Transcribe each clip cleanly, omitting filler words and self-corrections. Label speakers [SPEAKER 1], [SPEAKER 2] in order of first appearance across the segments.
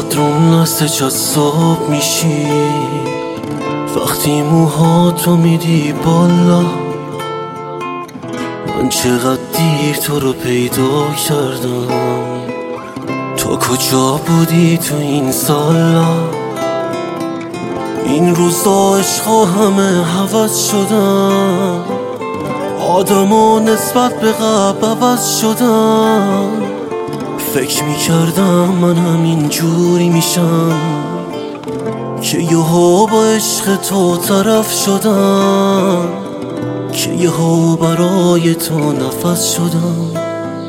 [SPEAKER 1] چقدر نسته جذاب میشی وقتی موهاتو میدی بالا. من چقدر دیر تو رو پیدا کردم، تو کجا بودی تو این سالا؟ این روزا عشقا همه حوض شدن، آدما نسبت به قبل عوض شدن. فکر میکردم من همین جوری میشم که یهو با عشق تو طرف شدم، که یهو برای تو نفس شدم.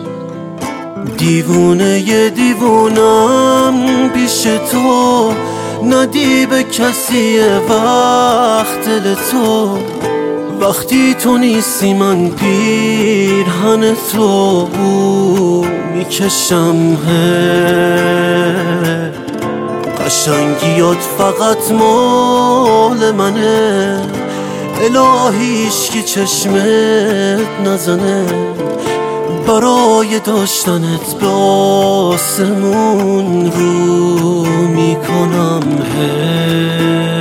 [SPEAKER 1] دیوونه دیوونم پیش تو، ندی به کسی وقت دل تو. وقتی تو نیستی من پیرهن تو میکشم، قشنگیات فقط مال منه. الهیش که چشمت نزنه، برای داشتنت به آسمون رو میکنم.